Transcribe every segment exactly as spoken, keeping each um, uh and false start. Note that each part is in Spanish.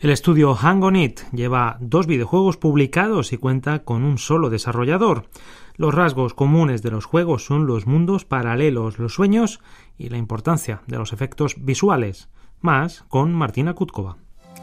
El estudio Hang On It lleva dos videojuegos publicados y cuenta con un solo desarrollador. Los rasgos comunes de los juegos son los mundos paralelos, los sueños y la importancia de los efectos visuales. Más con Martina Kutkova.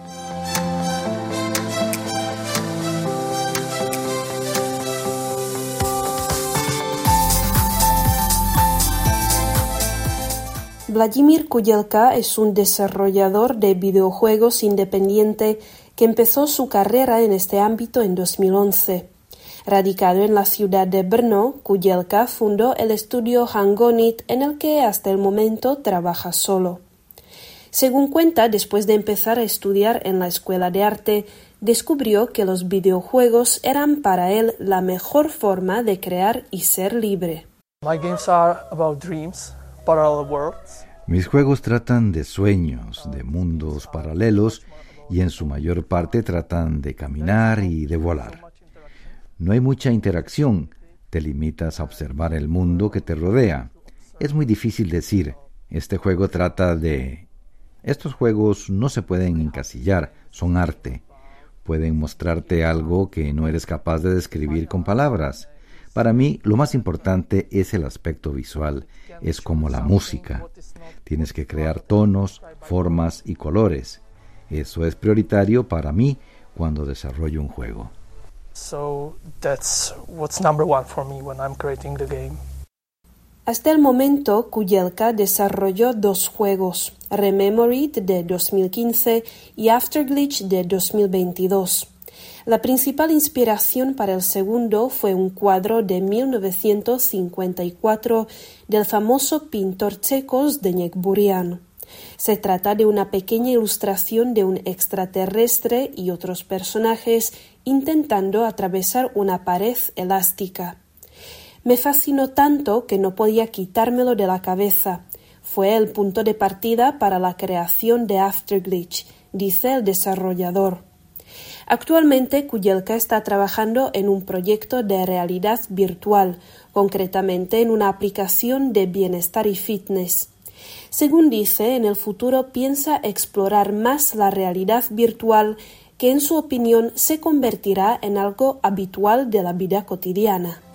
Vladimir Kudelka es un desarrollador de videojuegos independiente que empezó su carrera en este ámbito en dos mil once. Radicado en la ciudad de Brno, Kudelka fundó el estudio Hang On It, en el que hasta el momento trabaja solo. Según cuenta, después de empezar a estudiar en la escuela de arte, descubrió que los videojuegos eran para él la mejor forma de crear y ser libre. My games are about dreams. Parallel worlds. Mis juegos tratan de sueños, de mundos paralelos y en su mayor parte tratan de caminar y de volar. No hay mucha interacción, te limitas a observar el mundo que te rodea. Es muy difícil decir, este juego trata de... Estos juegos no se pueden encasillar, son arte. Pueden mostrarte algo que no eres capaz de describir con palabras. Para mí, lo más importante es el aspecto visual, es como la música. Tienes que crear tonos, formas y colores. Eso es prioritario para mí cuando desarrollo un juego. So that's what's number one for me when I'm creating the game. Hasta el momento, Kudelka desarrolló dos juegos, Rememory de dos mil quince y Afterglitch de dos mil veintidós. La principal inspiración para el segundo fue un cuadro de mil novecientos cincuenta y cuatro del famoso pintor checo Zdeněk Burian. Se trata de una pequeña ilustración de un extraterrestre y otros personajes intentando atravesar una pared elástica. Me fascinó tanto que no podía quitármelo de la cabeza. Fue el punto de partida para la creación de Afterglitch, dice el desarrollador. Actualmente, Kudelka está trabajando en un proyecto de realidad virtual, concretamente en una aplicación de bienestar y fitness. Según dice, en el futuro piensa explorar más la realidad virtual, que en su opinión se convertirá en algo habitual de la vida cotidiana.